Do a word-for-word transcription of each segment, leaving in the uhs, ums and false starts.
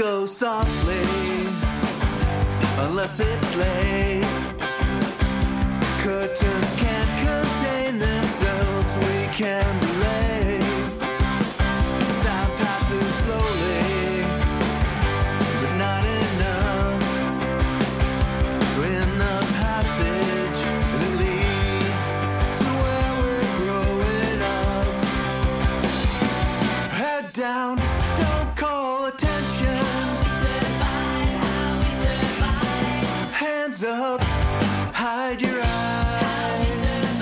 go softly unless it's late. Curtains can't contain themselves, we can be late. Time passes slowly, but not enough. In the passage that leads to where we're growing up. Head down, don't call attention. Hands up, hide your eyes.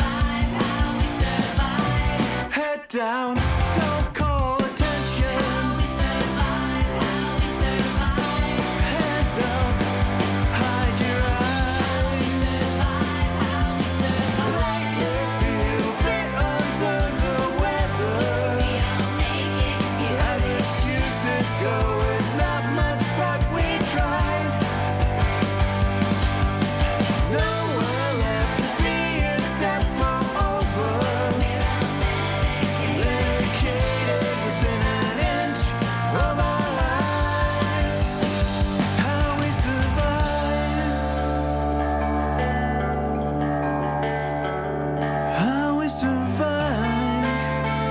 Head down, don't call attention. Hands up, hide your eyes. Lately feel a bit under the weather. As excuses go, it's not much, but we tried. Nowhere left to be except for over. Barricaded within an inch of our lives. How we survive. How we survive.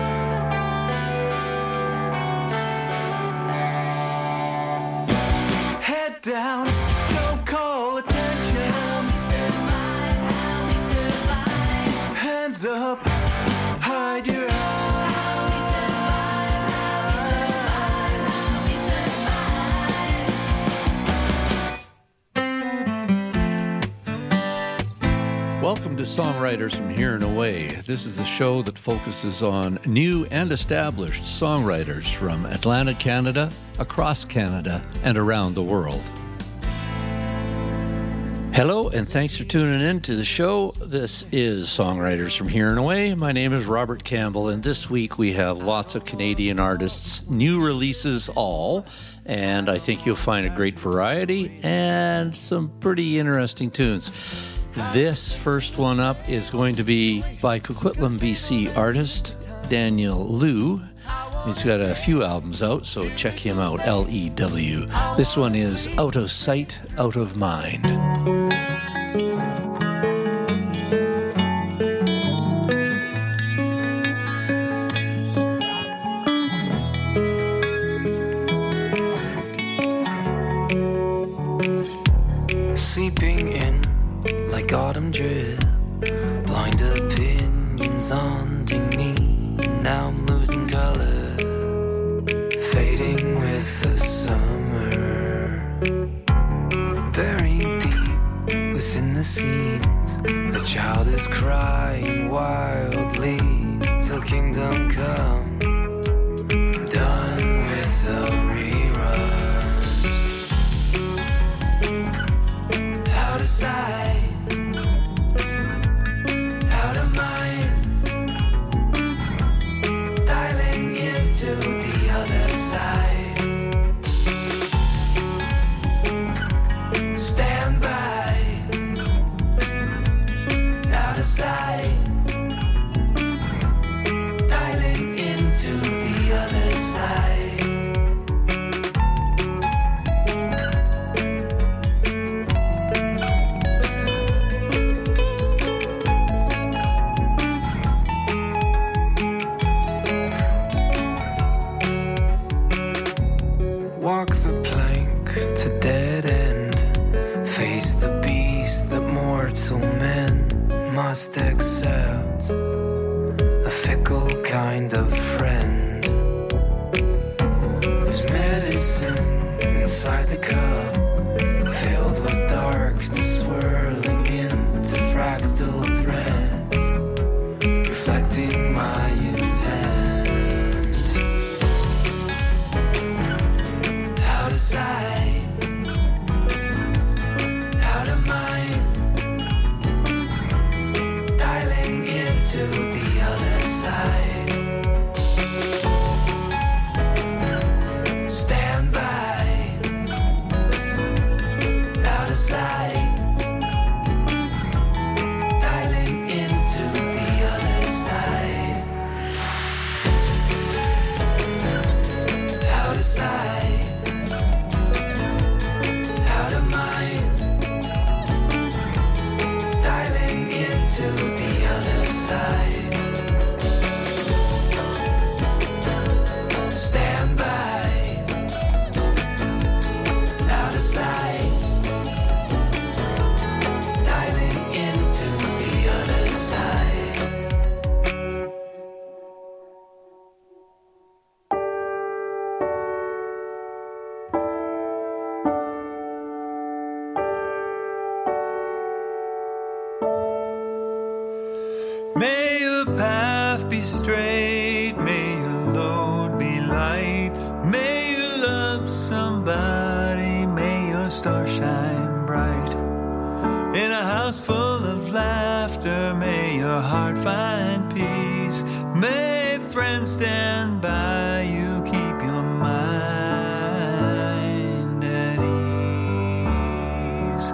Head down, don't call attention. Hands up, hide your eyes. Welcome to Songwriters from Here and Away. This is the show that focuses on new and established songwriters from Atlantic Canada, across Canada, and around the world. Hello, and thanks for tuning in to the show. This is Songwriters from Here and Away. My name is Robert Campbell, and this week we have lots of Canadian artists, new releases all, and I think you'll find a great variety and some pretty interesting tunes. This first one up is going to be by Coquitlam, B C artist Daniel Lew. He's got a few albums out, so check him out, L E W. This one is Out of Sight, Out of Mind. Sleeping in like autumn drip, blind opinions haunting me. Now I'm losing color, fading with the summer. Buried deep within the seams, a child is crying wildly till kingdom come. Done with the reruns. Out of sight, out of mind, dialing into the other side. Stand by, out of sight, dialing into the other side. Walk the plank to dead end, face the beast that mortal men must accept, a fickle kind of friend. There's medicine inside the cup, filled with darkness swirling into fractal threads, reflecting my intent. Out of sight, out of mind, dialing into the other side. Stand by, out of sight, dialing into the other side. Stand by, out of sight, diving into the other side. May your path be straight, may your load be light, may you love somebody, may your star shine bright. In a house full of laughter, may your heart find peace, may friends stand by you, keep your mind at ease.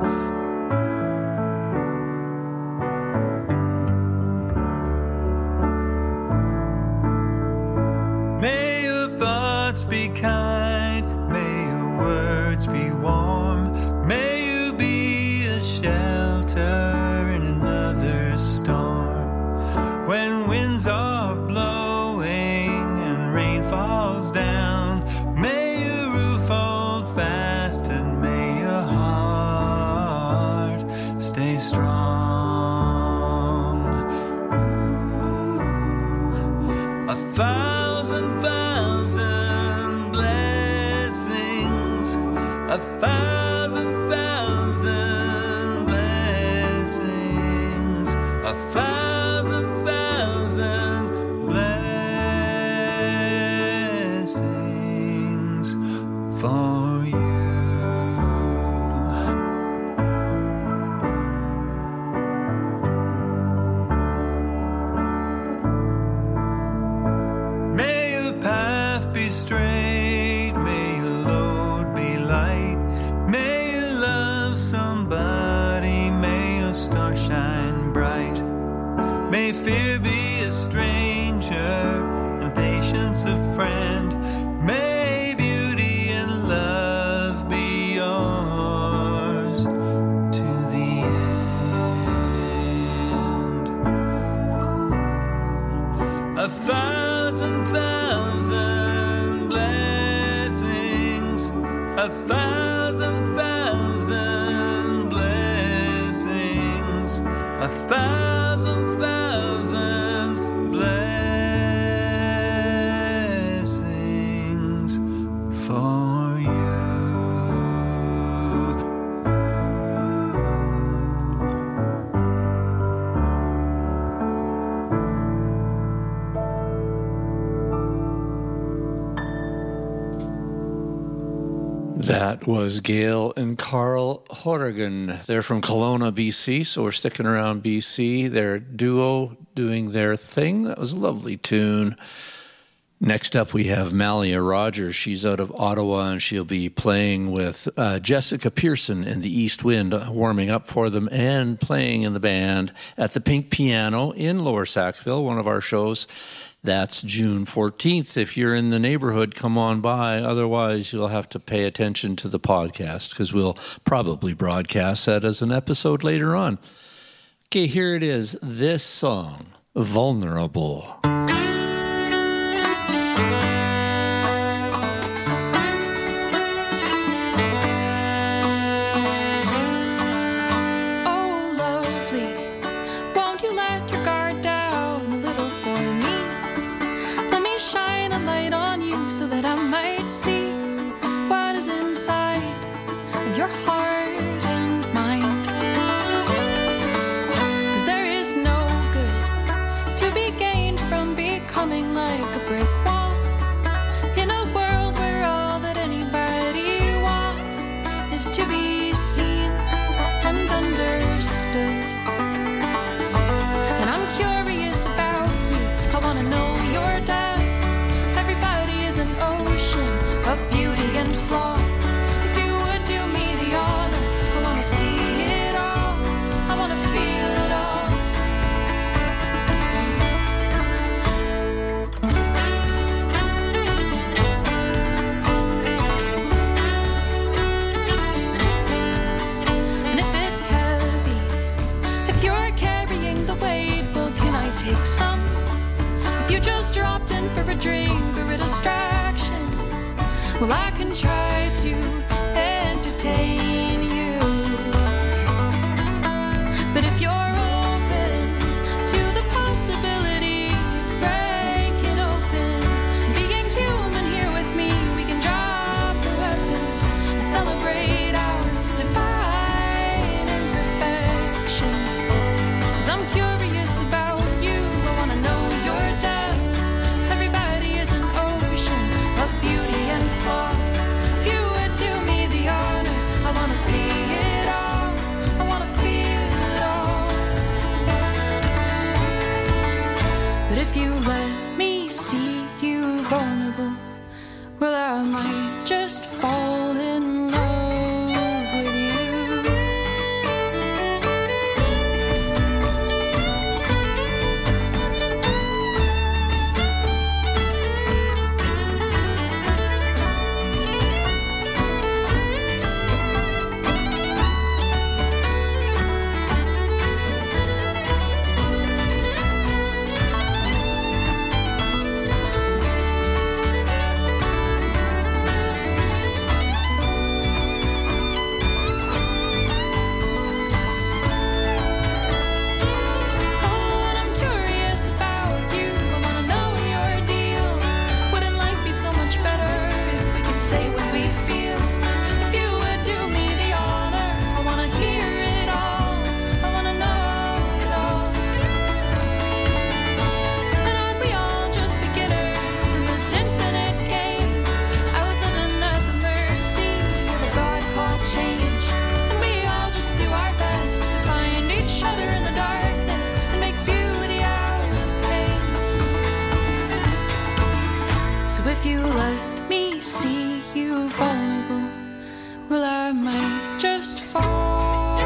May your thoughts be kind, may your words be warm, may you be a shelter in another storm. When winds are blowing and rain falls down, may your roof hold fast and may your heart stay strong. A thousand thousand blessings, a thousand thousand blessings, a thousand thousand blessings for you. May your path be straight, may your load be light, may you love somebody, may your star shine bright. May fear be a stranger and patience a friend, may beauty and love be yours to the end. A thousand thousand blessings, a thousand thousand blessings, a thousand thousand blessings for you. That was Gail and Carl Horrigan. They're from Kelowna, B C, so we're sticking around B C. They're a duo doing their thing. That was a lovely tune. Next up, we have Malia Rogers. She's out of Ottawa, and she'll be playing with uh, Jessica Pearson in the East Wind, uh, warming up for them and playing in the band at the Pink Piano in Lower Sackville, one of our shows. That's June fourteenth. If you're in the neighborhood, come on by. Otherwise, you'll have to pay attention to the podcast because we'll probably broadcast that as an episode later on. Okay, here it is. This song, Vulnerable. Like a brick wall stopped in for a drink or a distraction, well, I can try to entertain you. But if you're open to the possibility of breaking open, being human here with me, we can drop the weapons and celebrate our divine imperfections. 'Cause I'm curious about you, I wanna know your depths. Everybody is an ocean of beauty and flaw. If you would do me the honor, I wanna see it all, I wanna feel it all. But if you let me see you vulnerable, well, I might just fall in love with you. Oh, and I'm curious about you, I wanna know your deal. Wouldn't life be so much better if we could say what we feel? If you would do me the honor, I wanna hear it all, I wanna know it all. And aren't we all just beginners in this infinite game, out living at the mercy of a God called change? And we all just do our best to find each other in the darkness and make beauty out of pain. So if you let me see you vulnerable, well, I might just fall.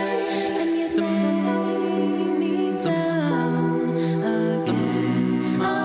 And you'd lay me down again.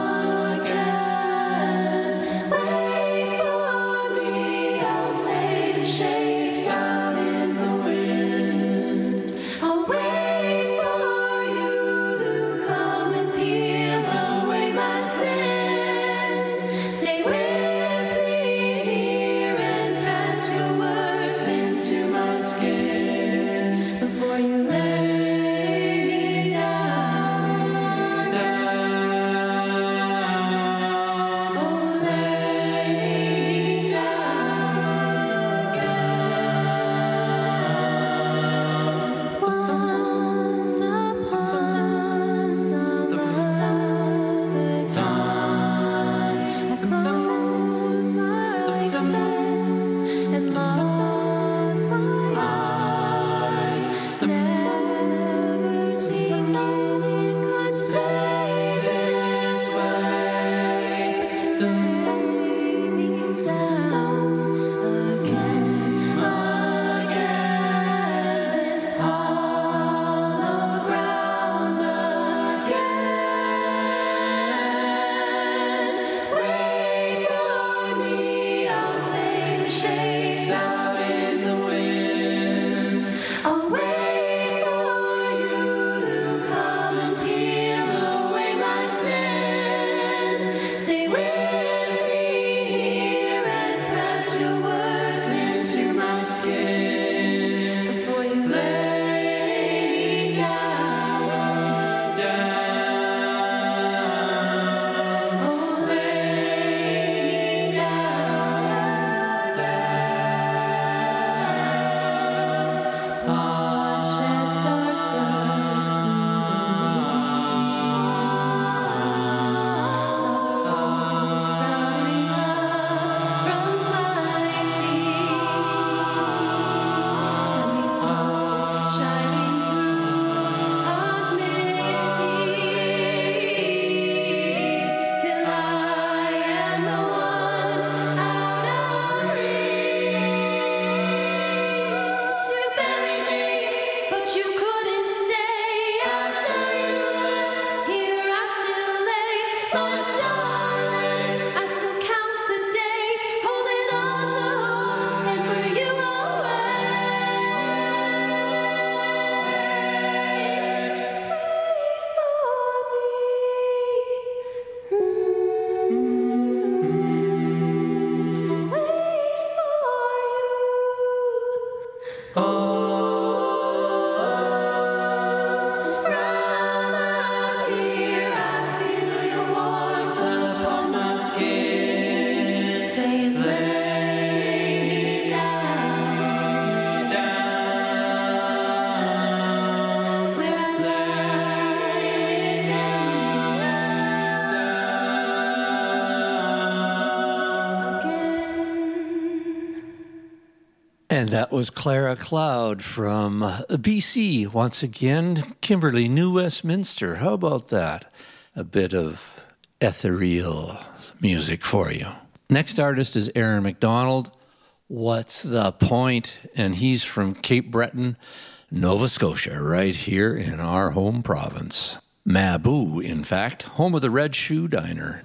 And that was Clara Cloud from B C. Once again, Kimberly, New Westminster. How about that? A bit of ethereal music for you. Next artist is Aaron McDonald. What's the point? And he's from Cape Breton, Nova Scotia, right here in our home province. Mabou, in fact, home of the Red Shoe Diner.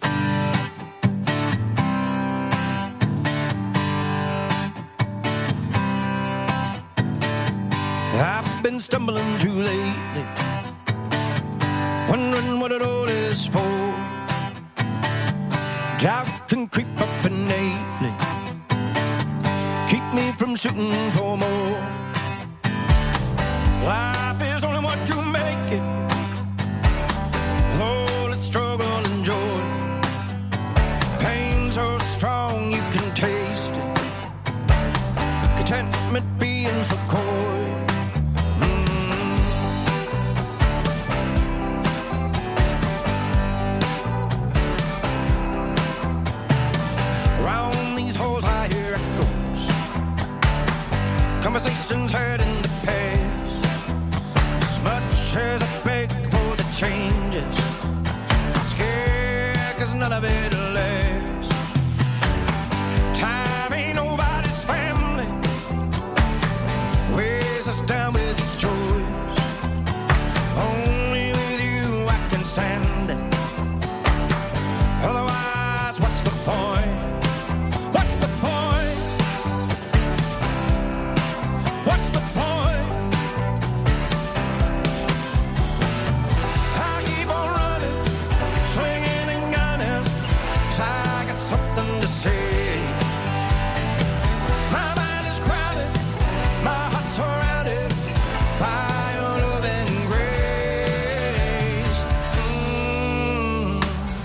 I've been stumbling too lately, wondering what it all is for. Doubt can creep up innately, keep me from shooting for more. Life is only what you make it, all its struggle and joy. Pain so strong you can taste it, contentment being so coy. Conversations heard in the past, as much as I beg for the changes, I'm scared cause none of it lasts. Time ain't nobody's family, weighs us down with each choice. Only with you I can stand it, otherwise what's the point? What's the point? What's the point? I keep on running, swinging and gunning, 'cause I got something to say. My mind is crowded, my heart's surrounded by your loving grace. Mm.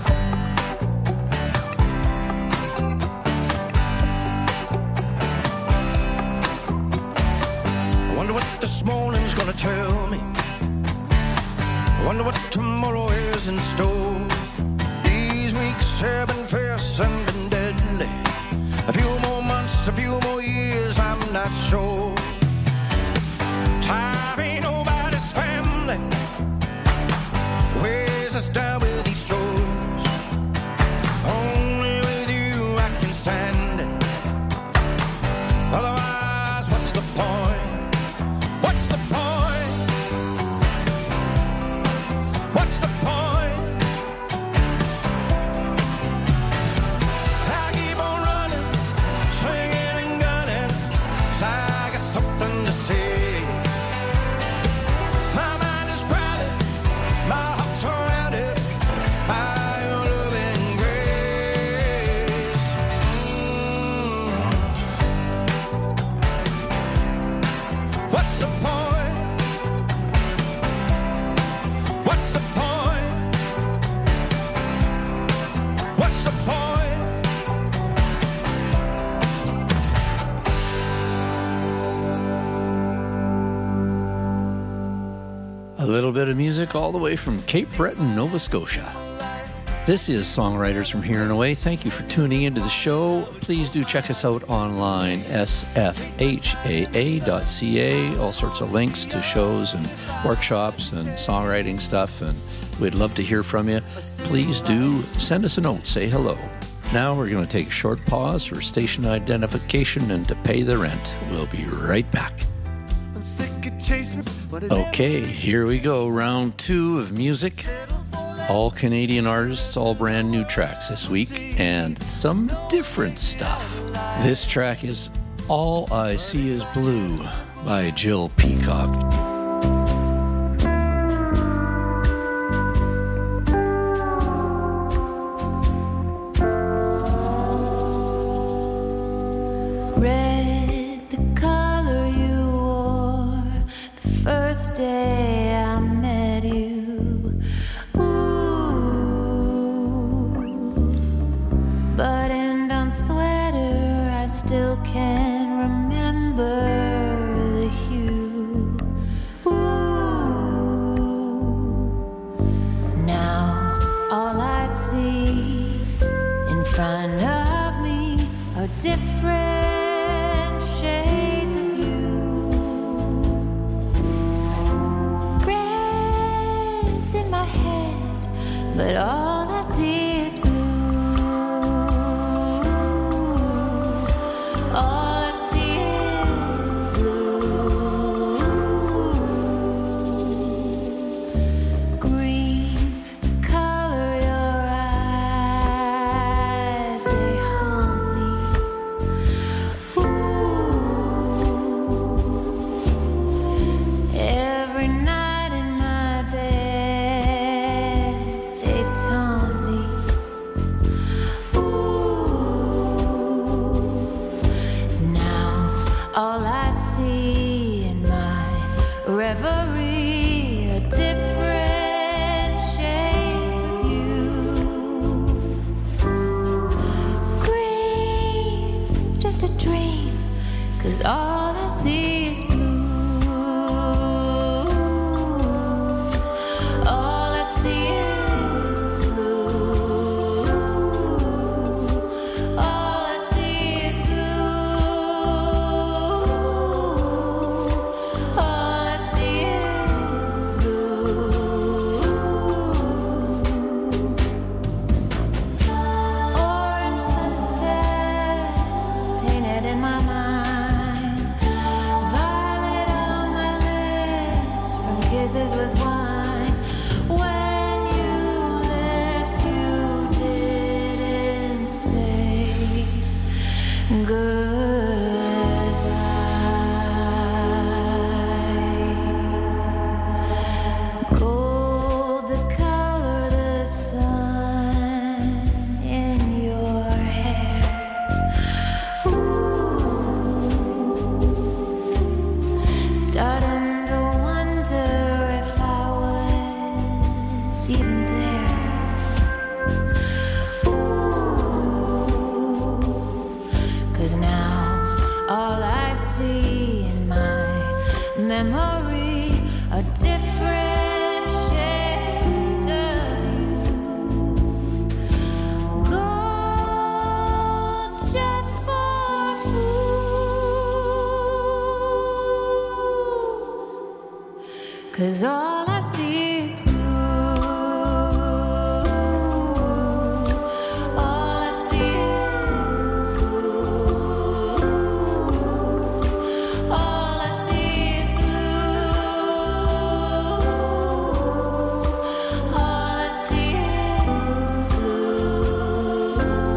Wonder what this morning's gonna tell me, wonder what tomorrow is in store. These weeks have been fierce and been deadly, a few more months, a few more years, I'm not sure. Time ain't nobody's family, weighs us down with each choice. Only with you I can stand it, otherwise what's the point? What's the point? What's the point? I keep on running, swinging and gunning, 'cause I got something to say. My mind is crowded, my heart's surrounded by your loving grace. Mm. What's the point? What's the point? What's the point? A little bit of music all the way from Cape Breton, Nova Scotia. This is Songwriters from Here and Away. Thank you for tuning into the show. Please do check us out online, s f h a a dot c a. All sorts of links to shows and workshops and songwriting stuff, and we'd love to hear from you. Please do send us a note, say hello. Now we're going to take a short pause for station identification and to pay the rent. We'll be right back. I'm sick of chasing what it Okay, here we go. Round two of music. All Canadian artists, all brand new tracks this week, and some different stuff. This track is All I See Is Blue by Jill Peacock. Red, the color you wore the first day I met you. Ooh, buttoned on sweater, I still can remember the hue. Ooh, now all I see in front of me are different shades of but all I see is blue. All I see is blue. Green, the color your eyes, they haunt me. Ooh. Every night in my bed, they taunt me. Ooh. Now all I see in my reverie are different shades of you. Green's just a dream, 'cause all I see is blue. All I see is blue. All I see is blue. All I see is blue. Orange sunsets painted in my mind. Violet on my lips from kisses with wine. When you left, you didn't say goodbye. Gold, the color, the sun in your hair. Ooh. Starting to wonder if I was even there. Ooh. 'Cause now all I see in my memory are different shades of you. Gold's just for fools, 'cause all I see is blue. All I see is blue. All I see is blue. All I see is blue.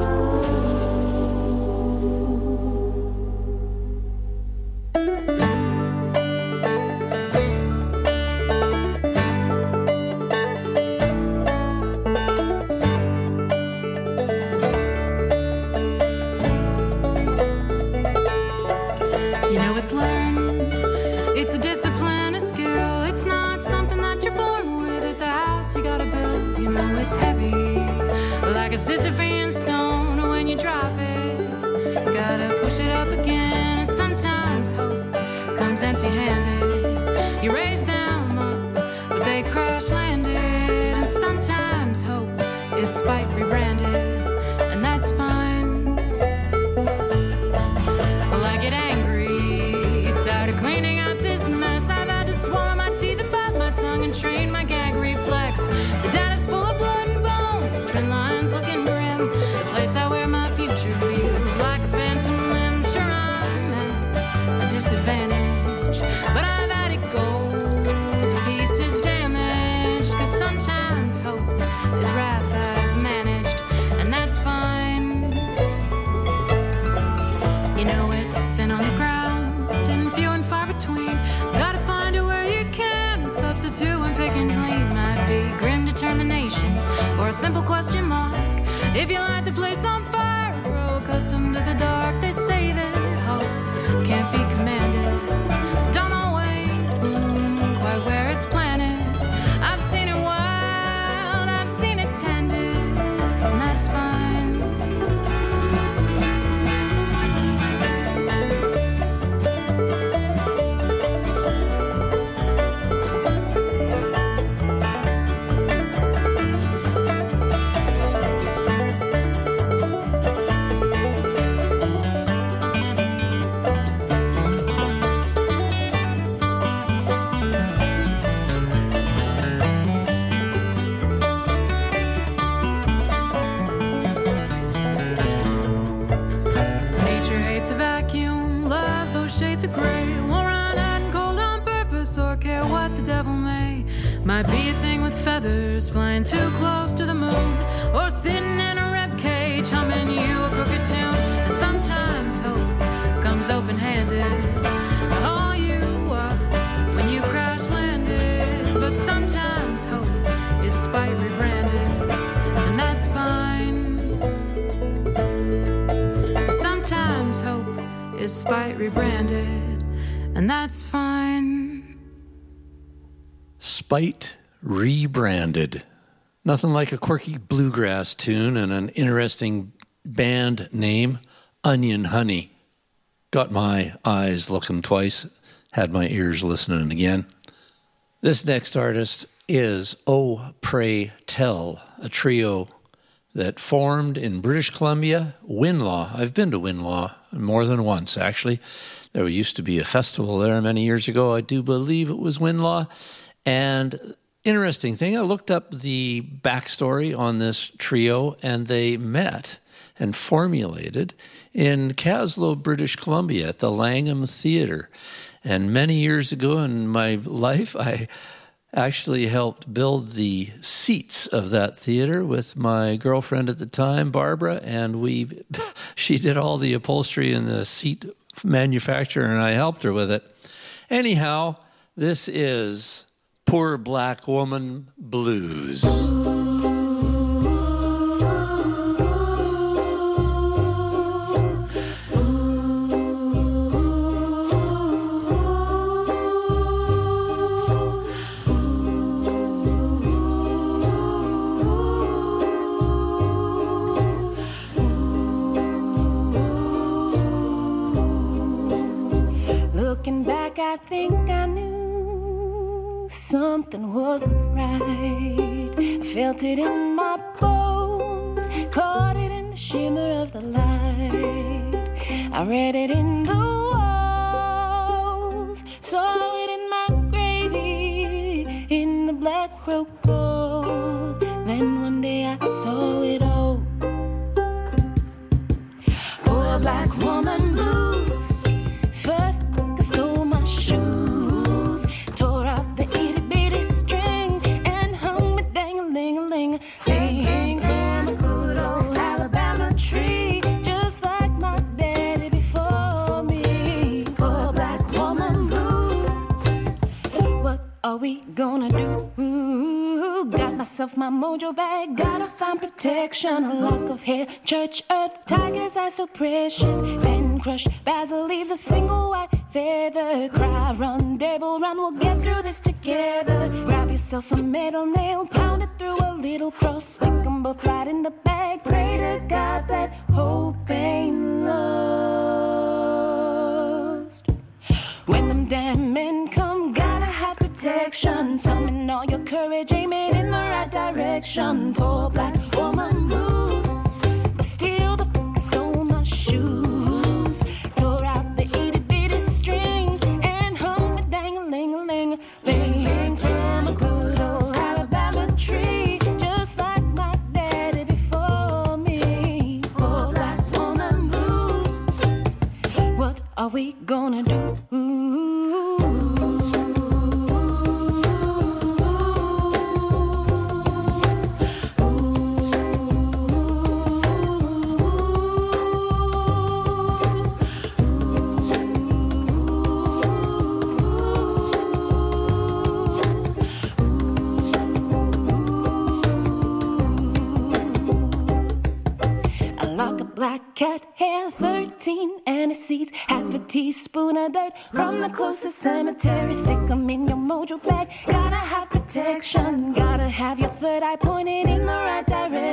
You know it's learned. It's a discipline, a skill. It's not something that you're born with. It's a house you gotta build. You know it's heavy, like a Sisyphean stone. When you drop it, you gotta push it up again. And sometimes hope comes empty-handed. You raise them up, but they crash landed. And sometimes hope is spite rebranded, and that's fine. Well, I get angry, tired of cleaning up this mess. I've had to swallow my teeth and bite my tongue and train my gag reflex. The data's full of blood and bones, the trend lines looking grim. The place I wear my future feels like a phantom limb. Sure, I'm at a disadvantage, but I've had it go to pieces damaged. 'Cause sometimes hope is wrath I've managed, and that's fine. You know it's thin on the ground and few and far between. Gotta find it where you can and substitute when pickings lean. Might be grim determination or a simple question mark. If you light the place on fire, grow accustomed to the dark. They say that hope can't be commanded, don't always bloom quite where it's planted. I've seen it wild, I've seen it tended, and that's fine. to gray. Won't run out and cold on purpose or care what the devil may. Might be a thing with feathers, flying too close to the moon, or sitting in a rib cage, humming you a crooked tune. And sometimes hope comes open-handed. All you are when you crash landed. But sometimes hope is spite rebranded, and that's fine. Sometimes hope is spite rebranded, and that's fine. Spite rebranded. Nothing like a quirky bluegrass tune and an interesting band name, Onion Honey. Got my eyes looking twice, had my ears listening again. This next artist is Oh Pray Tell, a trio that formed in British Columbia, Winlaw. I've been to Winlaw more than once, actually. There used to be a festival there many years ago. I do believe it was Winlaw. And interesting thing, I looked up the backstory on this trio, and they met and formulated in Caslow, British Columbia at the Langham Theatre. And many years ago in my life, I actually helped build the seats of that theater with my girlfriend at the time, Barbara, and we she did all the upholstery and the seat manufacturer, and I helped her with it. Anyhow, this is Poor Black Woman Blues. Looking back, I think I knew something wasn't right. I felt it in my bones, caught it in the shimmer of the light. I read it in the walls, saw it in my gravy, in the black crow gold. Then one day I saw it all. Poor black woman blues. First I stole my shoes, tore out the itty bitty string, and hung me dang-a-ling-a-ling, ling from a good old Alabama tree, just like my daddy before me. Poor black woman blues. What are we gonna do? Got myself my mojo bag, gotta find protection. A lock of hair, church earth, tiger's eyes so precious. Then crushed basil leaves, a single white feather. Cry, run, devil, run, we'll get through this together. Grab yourself a metal nail, pound it through a little cross, stick them both right in the bag. Pray to God that hope ain't lost. When them damn men come, gotta have protection. Summon all your courage, aim it in the right direction. Poor black woman blues, but still the fuck I stole my shoes, tore out the itty bitty string, and hung me dang-a-ling-a-ling, ling from a good old Alabama tree, just like my daddy before me. Poor black woman blues. What are we gonna do? Black cat hair, thirteen aniseeds, half a teaspoon of dirt from the closest cemetery. Stick them in your mojo bag. Gotta have protection, gotta have your third eye pointed in the right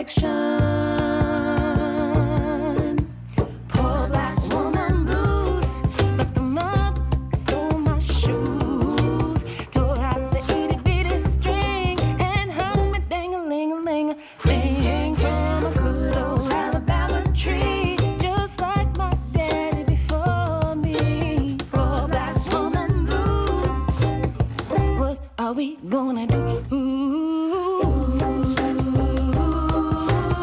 direction. Poor black woman blues, but the mug stole my shoes, tore out the itty bitty string, and hung me dang-a-ling-a-ling, ling from a good old Alabama tree, just like my daddy before me. Poor black woman blues. What are we gonna do? Ooh.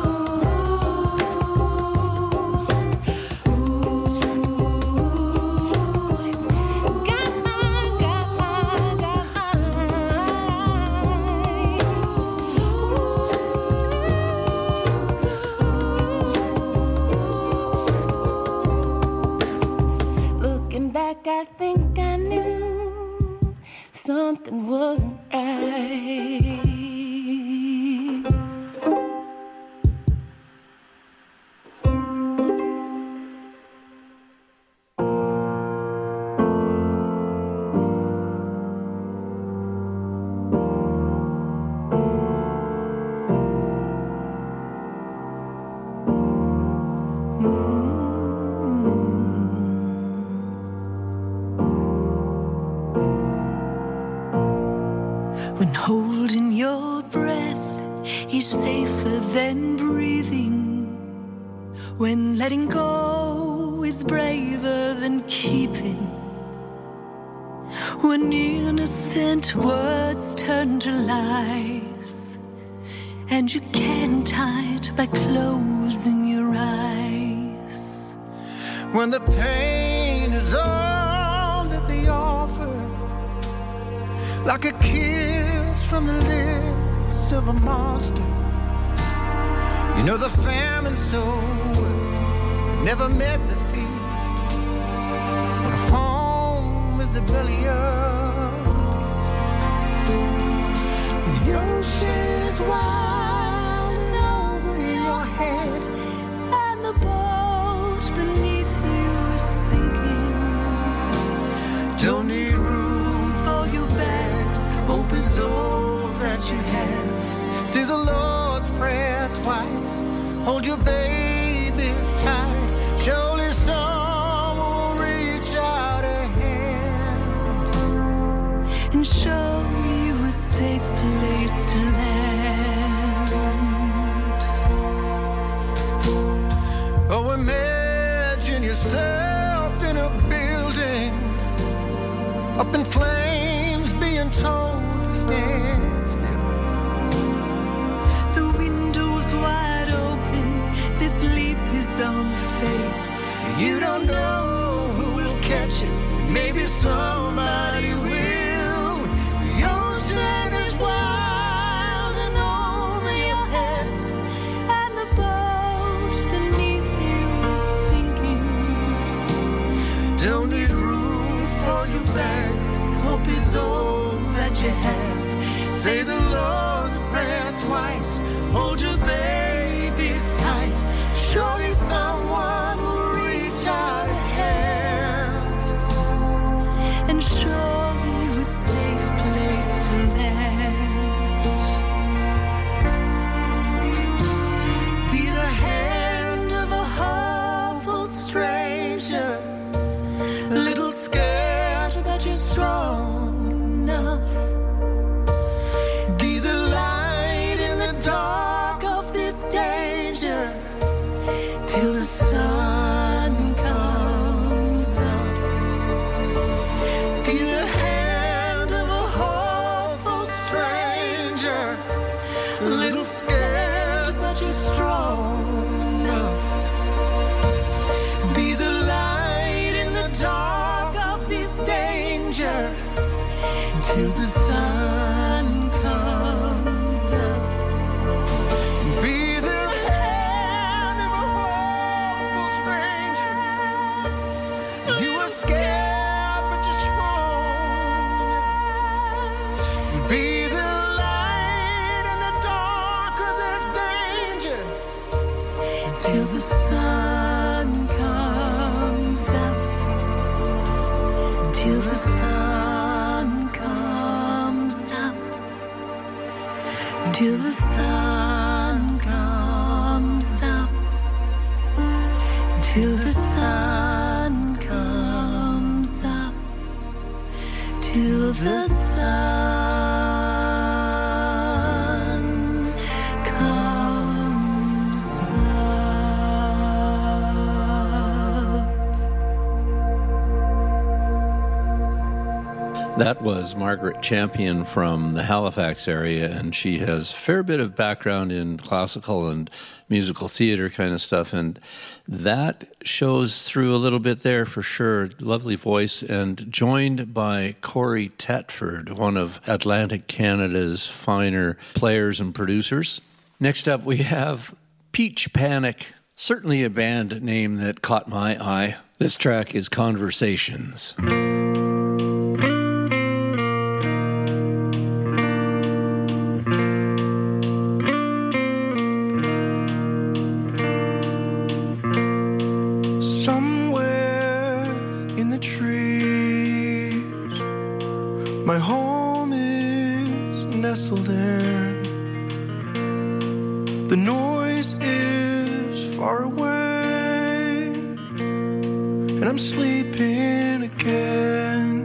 When holding your breath is safer than breathing. When letting go is braver than keeping. When innocent words turn to lies, and you can't hide by closing your eyes. When the pain is all that they offer, like a kiss from the lips of a monster. You know the famine's over, but never met the feast. When home is the belly of the beast. The ocean is wild and over your head, And the boat beneath you is sinking. don't need room For your bags, hope is all that you have. Say the Lord's Prayer twice. Hold your babies tight. Surely someone will reach out a hand and show you a safe place to land. Oh, imagine yourself in a building up in flames, being told to stand still. The window's wide open, this leap is on faith. You don't know who will catch it. Maybe somebody will. The ocean is wild and over your head, And the boat beneath you is sinking. don't need room for your bags. Hope is all that you have. Say the Lord's Prayer twice. Hold your babies tight. Surely someone will reach out a hand And show you a safe place to land. Be the hand of a hopeful stranger, a little scared, but you're strong enough. Be the light in the dark of this danger, till the sun comes up. Be the hand of a hopeful stranger, a little scared, but you're strong enough. Be the light in the dark of this danger, till the sun comes up. Be the hand of a hopeful stranger. You are scared, but you're strong. Be the light in the dark of this danger, till the sun comes up. Till the sun comes up. Till the sun comes up. Till the sun comes up. Till the sun comes up. That was Margaret Champion from the Halifax area, and she has a fair bit of background in classical and musical theater kind of stuff, and that shows through a little bit there for sure. Lovely voice, and joined by Corey Tetford, one of Atlantic Canada's finer players and producers. Next up, we have Peach Panic, certainly a band name that caught my eye. This track is Conversations. My home is nestled in. The noise is far away. I'm sleeping again.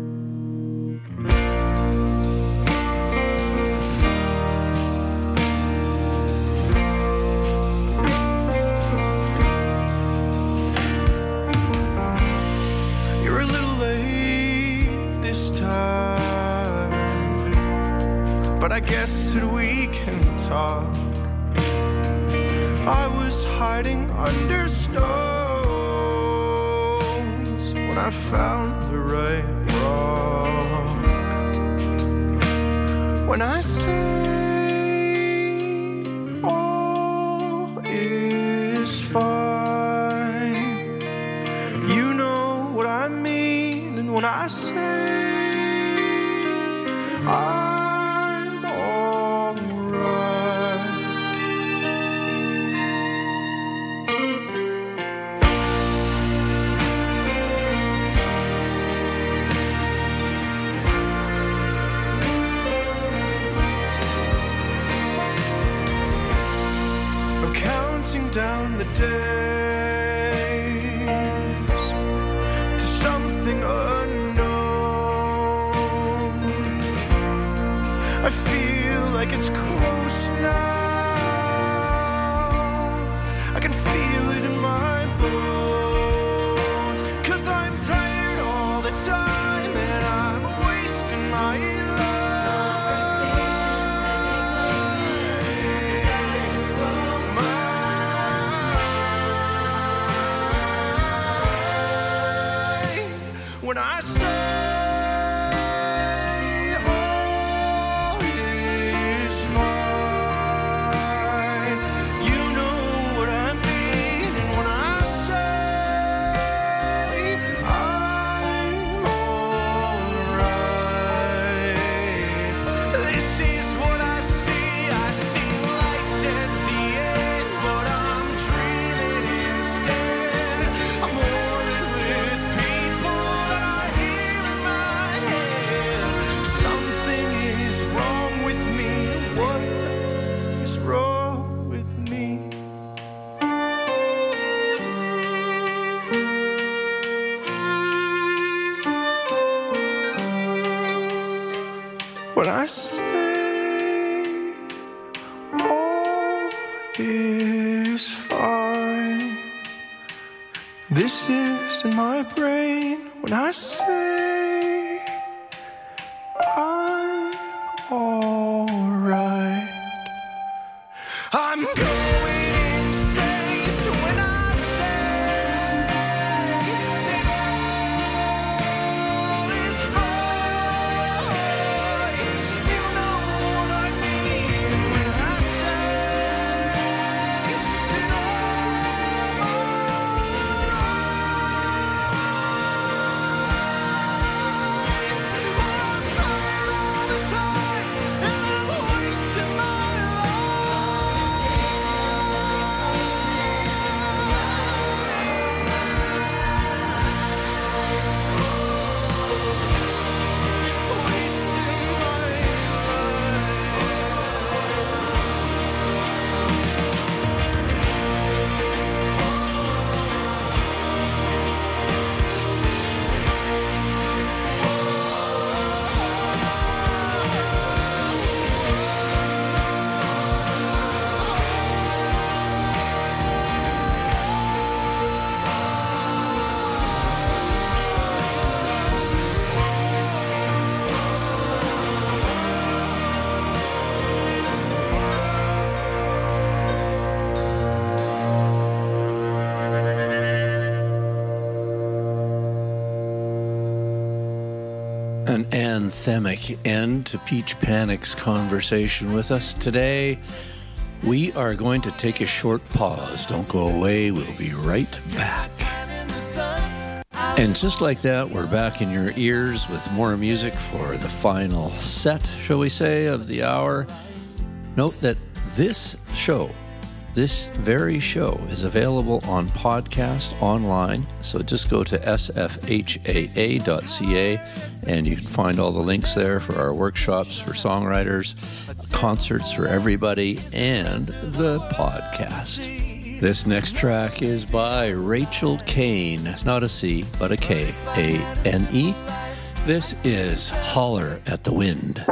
You're a little late this time, but I guess that we can talk. I was hiding under stones when I found the right rock. When I say all is fine, you know what I mean. And when I say I'm all right, I'm counting down the days to something unknown. I feel like it's close now. I can feel it in my bones. 'Cause I'm tired all the time and I'm wasting my life. When I say all is fine, you know what I mean. And when I say I'm alright, this is what I see. I see lights at the end, but I'm dreaming instead. I'm warring with people that I hear in my head. Something is wrong with me. What is wrong with me? When I say all is fine, this is in my brain. When I say I'm alright, I'm going insane. So when I say that all is fine, you know what I mean. When I say that I'm alright, I'm tired all the time and I'm wasting my life. Wasting my An anthemic end to Peach Panic's conversation with us today. We are going to take a short pause. Don't go away. We'll be right back. And just like that, we're back in your ears with more music for the final set, shall we say, of the hour. Note that this show, this very show, is available on podcast online. So just go to s f h a a dot c a and you can find all the links there for our workshops for songwriters, concerts for everybody, and the podcast. This next track is by Rachel Kane. It's not a C, but a K, A N E. This is Holler at the Wind.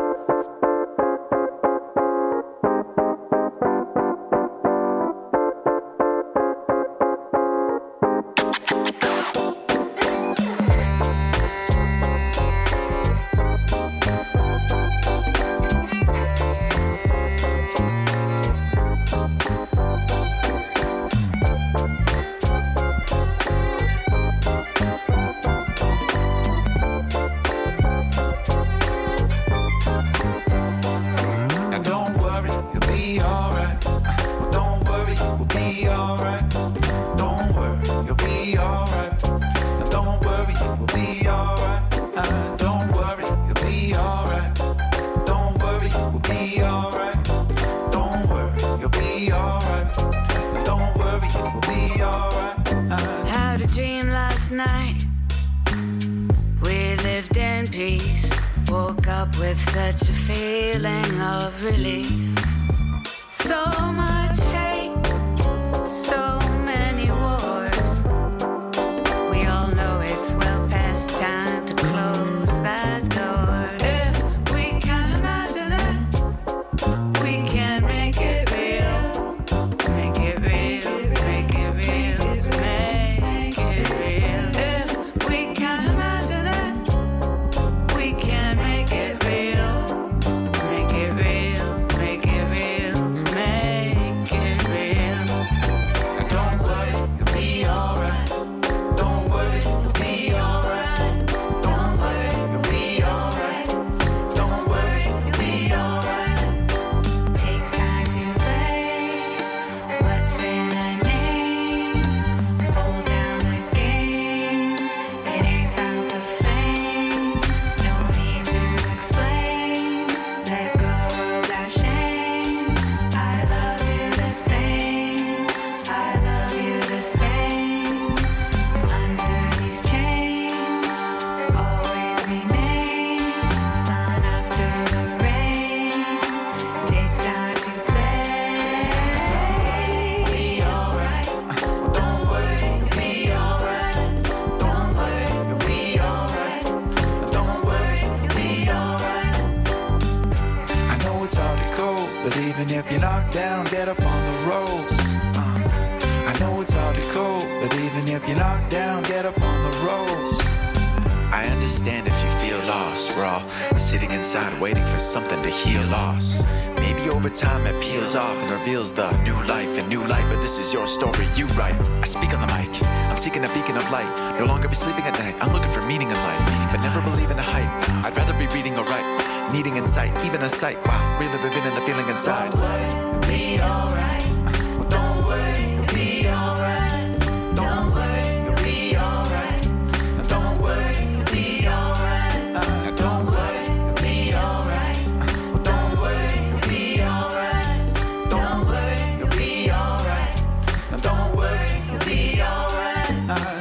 The new life and new light, but this is your story, you write. I speak on the mic, I'm seeking a beacon of light. No longer be sleeping at night, I'm looking for meaning in life, but never believe in the hype. I'd rather be reading or write, needing insight, even a sight. Wow, really living in the feeling inside. Don't worry, you'll be alright. Don't worry, you'll be alright. Don't worry, you'll be alright. Don't worry, you'll be alright. Don't worry, you'll be alright. Don't worry, you'll be alright. Don't worry, you'll be alright. Don't worry, you'll be alright.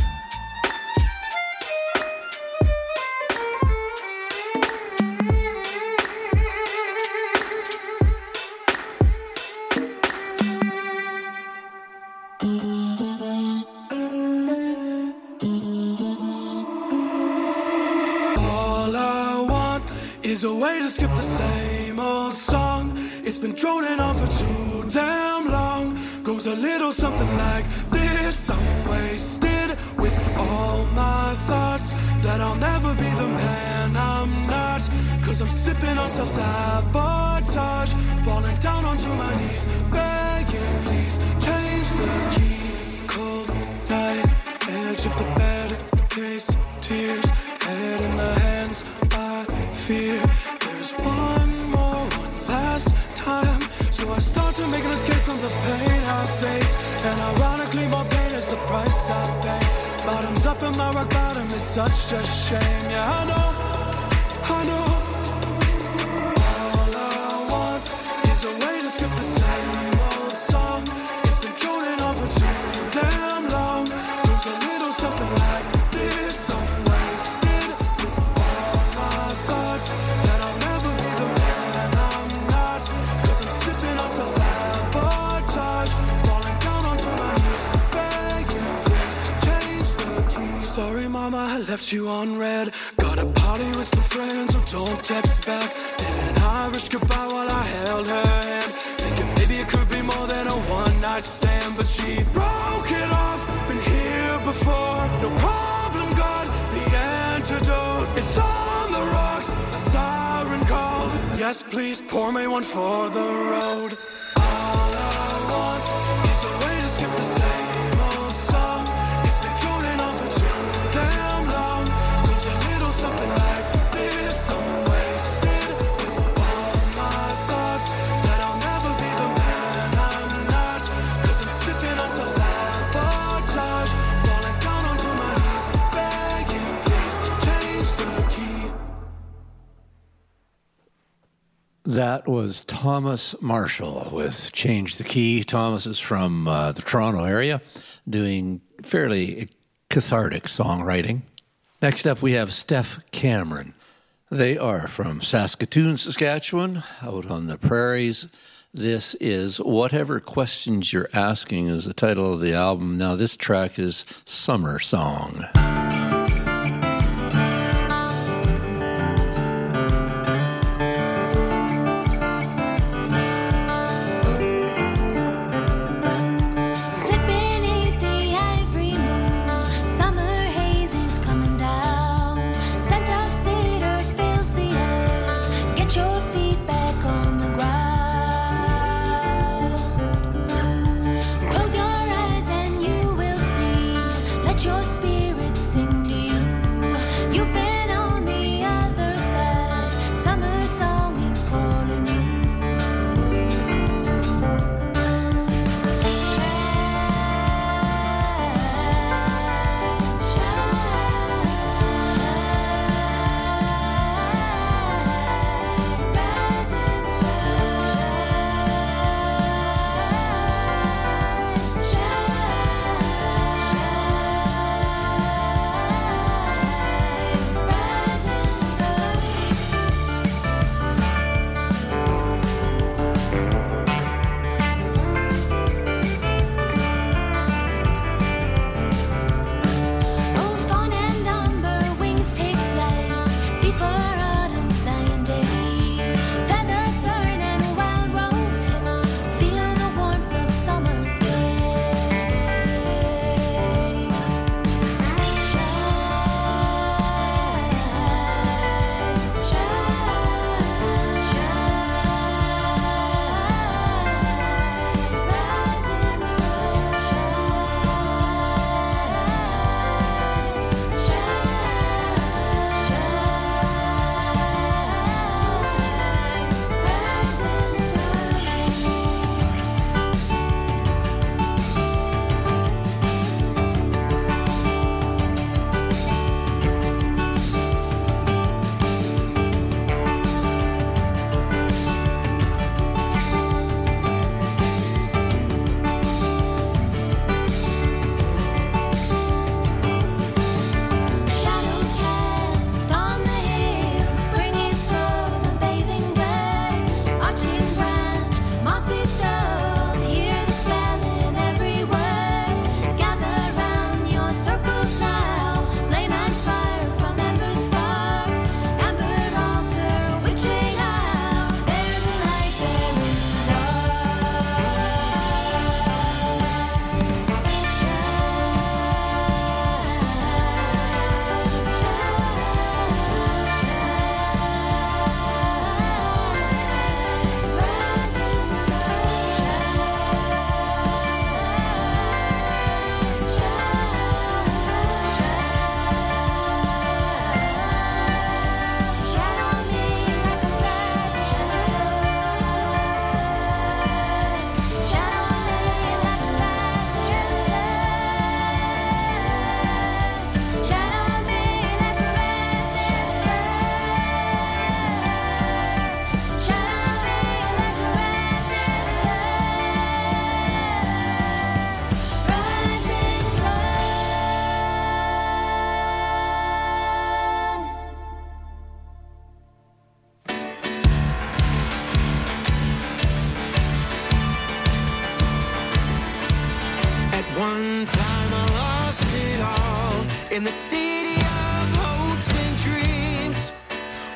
All I want is a way to skip the same old song. It's been droning on for too damn long. Goes a little something like this. I'm wasted with all my thoughts that I'll never be the man I'm not. Cause I'm sipping on self-sabotage, falling down onto my knees, begging please change the key. Cold night, edge of the bed, case tears, head in the hands by fear. There's one more, one last time. So I start to make an escape from the pain I face. And ironically more pain is the price I pay. Bottoms up and my rock bottom is such a shame. Yeah, I know, I know. All I want is a way to skip the same old song. It's been droning on for too damn long. Goes a little something like this. I'm wasted with all my thoughts that I'll never be the man I'm not. Cause I'm sipping on self-sabotage, falling down on I left you on red. Got a party with some friends, so don't text back. Did an Irish goodbye while I held her hand, thinking maybe it could be more than a one-night stand. But she broke it off, been here before. No problem, got the antidote. It's on the rocks, a siren called. Yes, please pour me one for the road. All I want is a way to skip the same old song. It's been droning on for too damn long. Goes a little something like this. I'm wasted with all my thoughts, that I'll never be the man I'm not. Cause I'm sipping on self-sabotage, falling down onto my knees, begging please change the key. That was Thomas Marshall with Change the Key. Thomas is from uh, the Toronto area, doing fairly cathartic songwriting. Next up, we have Steph Cameron. They are from Saskatoon, Saskatchewan, out on the prairies. This is Whatever Questions You're Asking is the title of the album. Now, this track is Summer Song. Sit beneath the ivory moon. Summer haze is coming down. Scent of cedar fills the air. Get your feet back on the ground. Close your eyes and you will see. Let your spirit sing to you. You've been on the other side. Summer song is calling you. Oh, fawn and umber, wings take flight before autumn's dying days. Feathers furring and wild rose hip. Feel the warmth of summer's gaze. Shadows cast on the hills, spring is full of bathing blood. Arching branch, mossy stone, hear the spelling every word. Gather round your circles now, flame and fire from ember spark. Amber altar, witching out, there's a light there in the At one time I lost it all in the city of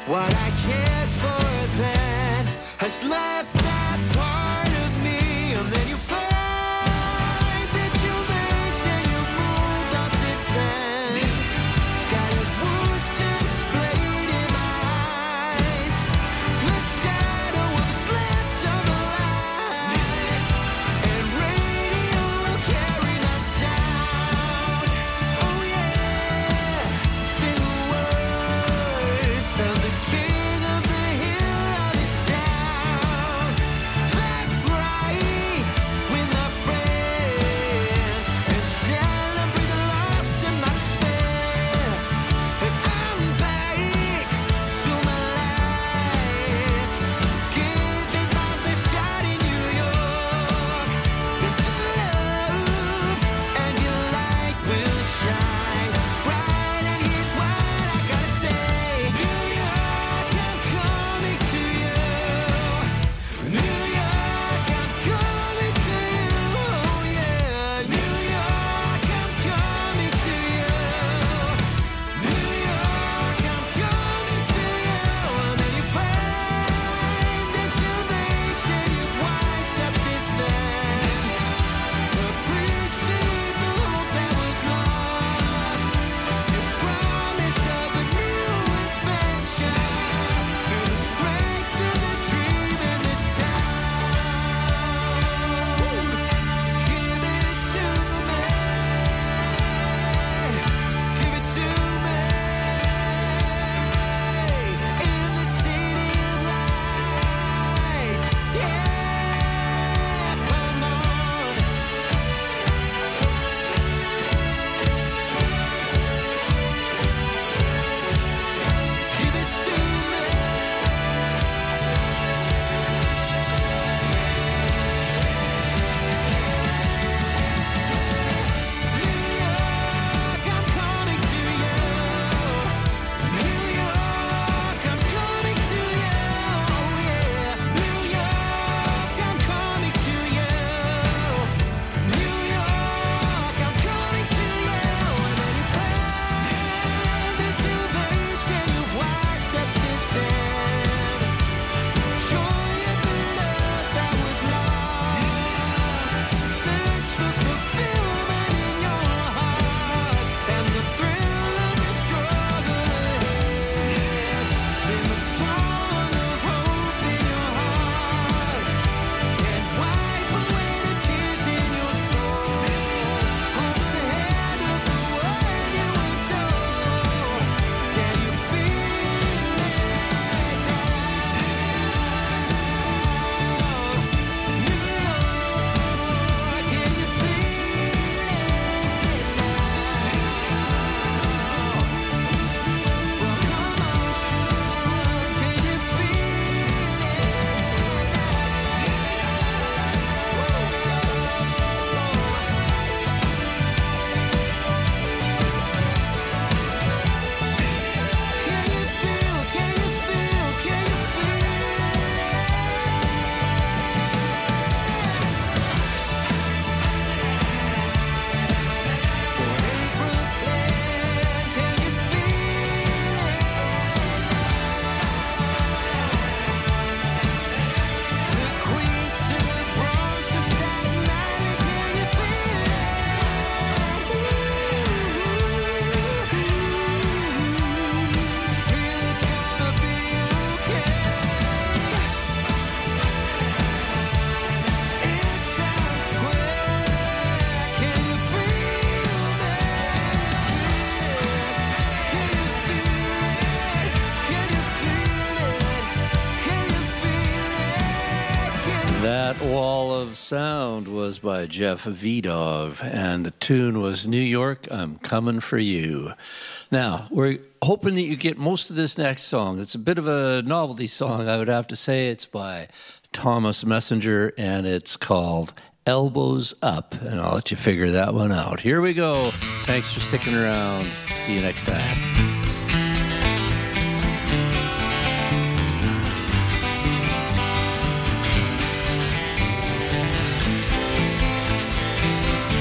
What I cared for then has left that part of me, and then you find that you've aged and you've moved on since then. Scattered wounds displayed in my eyes, the shadow of what's left of a lie, and radio will carry my sound. Oh yeah, sing the words of the king of the hill of his town. That's right, with my friends, and celebrate the loss of my despair. And I'm back to my life, give it my best shot in New York. This is love, and your light will shine bright. And here's what I gotta say: New York, I'm coming to you. New York, I'm coming to you. Oh yeah, New York, I'm coming to you. New York, I'm coming to you. And then you find that you've aged and you've wised up since then. Appreciate the hope that was lost, your promise of a new adventure. Feel the strength of the dream in this town. Give it to me. Give it to me. In the city of lights. Yeah, come on. Give it to me. New York, I'm coming to you. New York, I'm coming to you. Oh yeah, New York, I'm coming to you. New York, I'm coming to you. And then you find that you've aged and you've washed up since then. Joy at the love that was lost. Search for fulfillment in your heart, and the thrill of the struggle ahead. Sing the song of hope in your hearts, and wipe away the tears in your soul. Hold the hand of the one you were told. Can you feel it now? New York, can you feel it now? Well, come on, can you feel Can you feel, can you feel, can you feel April plan, can you feel The Queens to the Bronx to Staten Island, can you feel Feel it's gonna be okay. It's Times Square, can you feel that? Can you feel it? Can you feel it? Can you feel it? Can you That wall of sound was by Jeff Vidov, and the tune was New York, I'm Coming for You. Now, we're hoping that you get most of this next song. It's a bit of a novelty song, I would have to say. It's by Thomas Messenger, and it's called Elbows Up, and I'll let you figure that one out. Here we go. Thanks for sticking around. See you next time.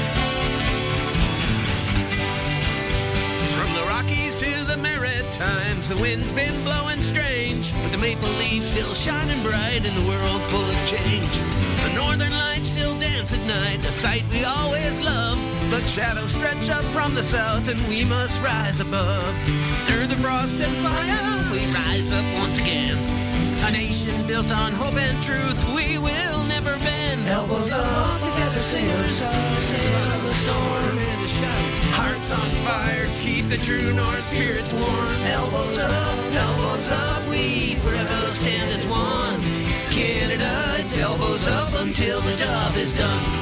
From the Rockies to the Maritime, Times the wind's been blowing strange, but the maple leaf still shining bright in the world full of change. The northern lights still dance at night, a sight we always love. But shadows stretch up from the south and we must rise above. Through the frost and fire we rise up once again. A nation built on hope and truth, we will never bend. Elbows up, all together, sailors, sailors of the storm and the shout. Hearts on fire, keep the true north spirits warm. Elbows up, elbows up, we forever stand as one. Canada, it's elbows up until the job is done.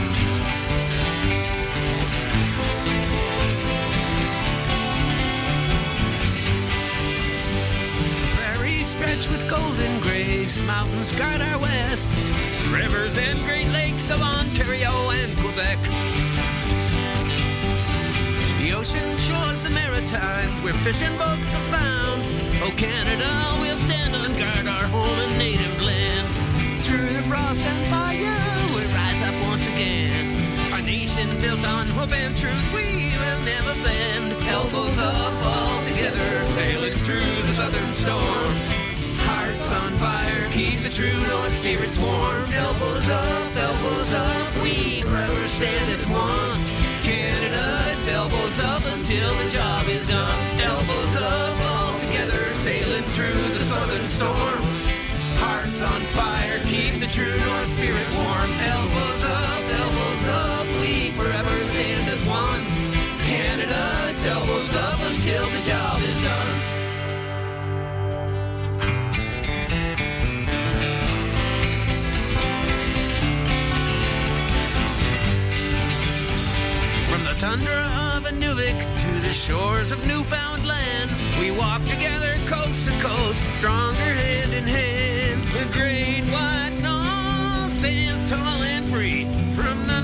Stretch with golden grace, mountains guard our west, rivers and great lakes of Ontario and Quebec. The ocean shores, the Maritimes, where fishing boats are found. Oh Canada, we'll stand on guard, our home and native land. Through the frost and fire, we'll rise up once again. Our nation built on hope and truth, we will never bend. Elbows up, all together, sailing through the southern storm. Hearts on fire, keep the true north spirits warm. Elbows up, elbows up, we forever stand as one. Canada, it's elbows up until the job is done. Elbows up, all together, sailing through the southern storm. Hearts on fire, keep the true north spirits warm. Elbows up, elbows up, we forever stand as one. Canada, it's elbows up until the job is done. Tundra of Inuvik to the shores of Newfoundland, we walk together coast to coast, stronger hand in hand. The great white north stands tall and free from the